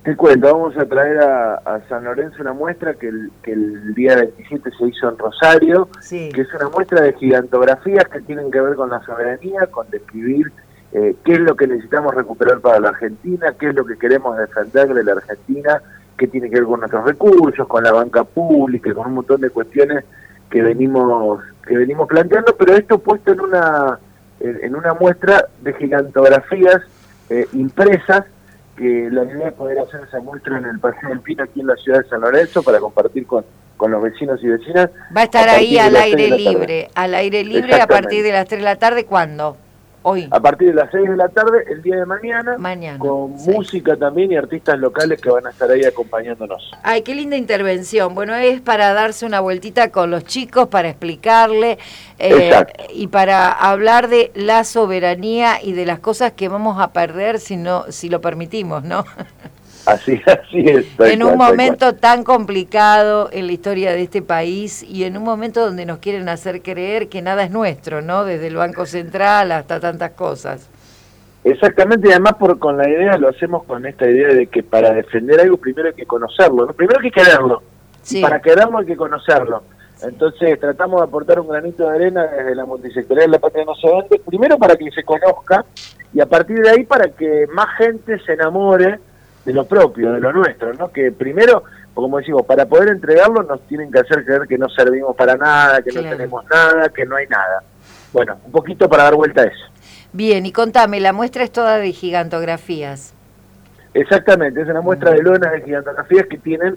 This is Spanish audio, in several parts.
Te cuento, vamos a traer a San Lorenzo una muestra que el día 27 se hizo en Rosario, Sí. que es una muestra de gigantografías que tienen que ver con la soberanía, con describir qué es lo que necesitamos recuperar para la Argentina, qué es lo que queremos defender de la Argentina, qué tiene que ver con nuestros recursos, con la banca pública, con un montón de cuestiones que venimos planteando, pero esto puesto en una muestra de gigantografías impresas, que la idea es poder hacer esa muestra en el Paseo del Pino aquí en la ciudad de San Lorenzo para compartir con los vecinos y vecinas. Va a estar ahí al aire libre, a partir de las 3 de la tarde, ¿cuándo? Hoy. A partir de las 6 de la tarde, el día de mañana con 6. música también y artistas locales que van a estar ahí acompañándonos. Ay, qué linda intervención. Bueno, es para darse una vueltita con los chicos, para explicarle y para hablar de la soberanía y de las cosas que vamos a perder si lo permitimos, ¿no? Así es. En un momento tan complicado en la historia de este país y en un momento donde nos quieren hacer creer que nada es nuestro, ¿no? Desde el Banco Central hasta tantas cosas. Exactamente, y además con la idea, lo hacemos con esta idea de que para defender algo primero hay que conocerlo, ¿no? Primero hay que quererlo, sí. Para quererlo hay que conocerlo. Sí. Entonces tratamos de aportar un granito de arena desde la multisectorial La Patria No Se Vende, primero para que se conozca y a partir de ahí para que más gente se enamore de lo propio, de lo nuestro, ¿no? Que primero, como decimos, para poder entregarlo nos tienen que hacer creer que no servimos para nada, que no tenemos nada, que no hay nada. Bueno, un poquito para dar vuelta a eso. Bien, y contame, la muestra es toda de gigantografías. Exactamente, es una muestra de lonas de gigantografías que tienen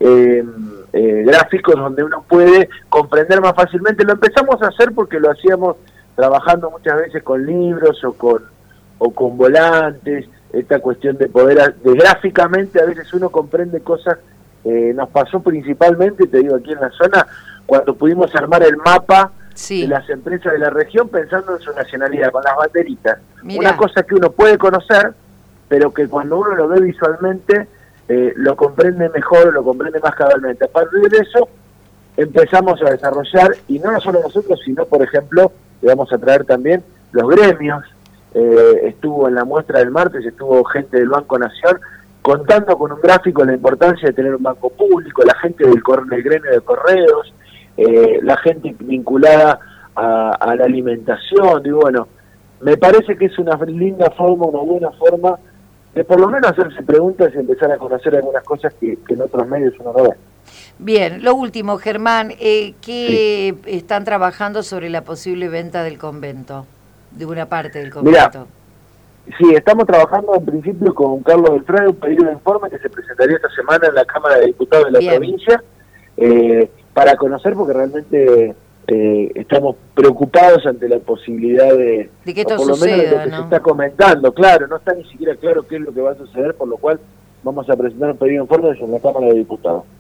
gráficos donde uno puede comprender más fácilmente. Lo empezamos a hacer porque lo hacíamos trabajando muchas veces con libros o con volantes, esta cuestión de poder, gráficamente a veces uno comprende cosas. Nos pasó principalmente, te digo, aquí en la zona, cuando pudimos armar el mapa de las empresas de la región pensando en su nacionalidad, con las banderitas. Mirá. Una cosa que uno puede conocer, pero que cuando uno lo ve visualmente, lo comprende mejor, lo comprende más cabalmente. A partir de eso, empezamos a desarrollar, y no solo nosotros, sino, por ejemplo, le vamos a traer también los gremios. Estuvo en la muestra del martes, estuvo gente del Banco Nación, contando con un gráfico la importancia de tener un banco público, la gente del gremio de correos, la gente vinculada a la alimentación. Y bueno, me parece que es una linda forma, una buena forma de por lo menos hacerse preguntas y empezar a conocer algunas cosas que en otros medios uno no ve. Bien, lo último, Germán, ¿qué están trabajando sobre la posible venta del convento? De una parte del convento. Mirá, sí, estamos trabajando en principio con Carlos Beltrán, un pedido de informe que se presentaría esta semana en la Cámara de Diputados de la provincia, para conocer, porque realmente estamos preocupados ante la posibilidad de que esto por lo suceda, menos de lo que se está comentando, claro, no está ni siquiera claro qué es lo que va a suceder, por lo cual vamos a presentar un pedido de informe en la Cámara de Diputados.